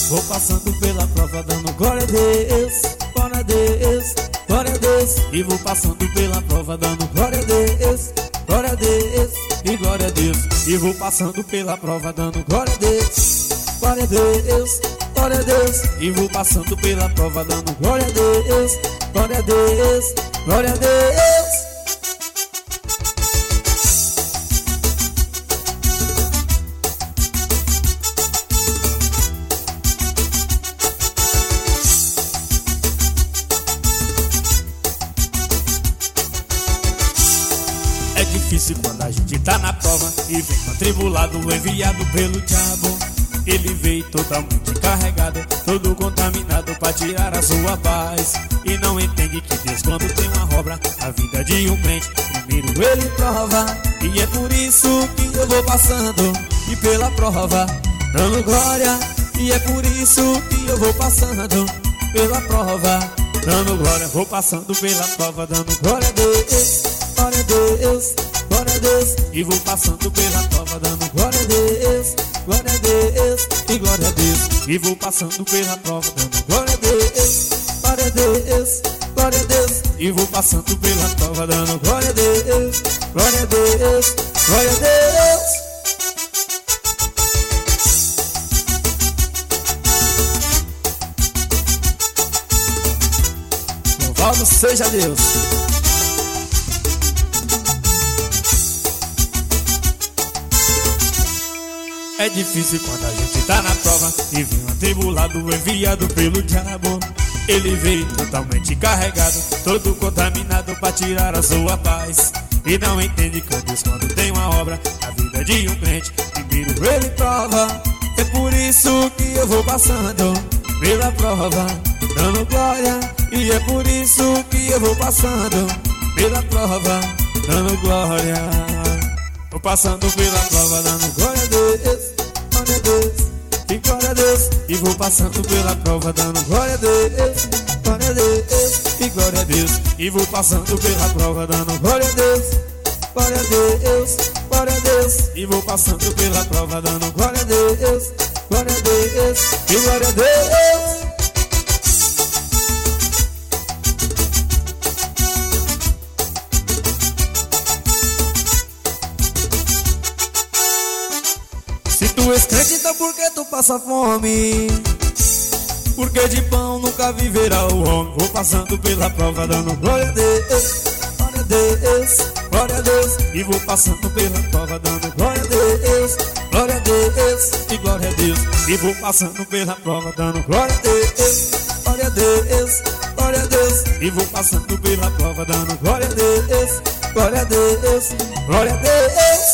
Vou passando pela prova dando glória a Deus, glória a Deus, glória a Deus. E vou passando pela prova dando glória a Deus, glória a Deus e glória a Deus. E vou passando pela prova dando glória a Deus, glória a Deus, glória a Deus. E vou passando pela prova dando glória a Deus, glória a Deus, glória a Deus. É difícil quando a gente tá na prova e vem atribulado, enviado pelo diabo. Ele veio totalmente carregado, todo contaminado pra tirar a sua paz. E não entende que Deus, quando tem uma obra a vida de um crente, primeiro ele prova. E é por isso que eu vou passando e pela prova dando glória. E é por isso que eu vou passando pela prova dando glória. Vou passando pela prova dando glória a Deus, glória a Deus, glória a Deus. E vou passando pela prova dando glória a Deus, glória a Deus e glória a Deus. E vou passando pela prova dando glória a Deus, glória a Deus, glória a Deus. E vou passando pela prova dando glória a Deus, glória a Deus, glória a Deus. Louvado seja Deus. É difícil quando a gente tá na prova e vem um atribulado, enviado pelo diabo. Ele veio totalmente carregado, todo contaminado pra tirar a sua paz. E não entende que Deus, quando tem uma obra na vida de um crente, primeiro ele prova. É por isso que eu vou passando pela prova dando glória. E é por isso que eu vou passando pela prova dando glória. Vou passando pela prova dando glória a Deus, glória a Deus e glória a Deus. E vou passando pela prova dando glória a Deus, glória a Deus e glória a Deus. E vou passando pela prova dando glória a Deus, glória a Deus, glória a Deus. E vou passando pela prova dando glória a Deus, glória a Deus e glória a Deus. Se tu és crente, então por que tu passa fome? Porque de pão nunca viverá o homem. Vou passando pela prova dando glória a Deus, glória a Deus, glória a Deus. E vou passando pela prova dando glória a Deus, glória a Deus e glória a Deus. E vou passando pela prova dando glória a Deus, glória a Deus, glória a Deus. E vou passando pela prova dando glória a Deus, glória a Deus, glória a Deus.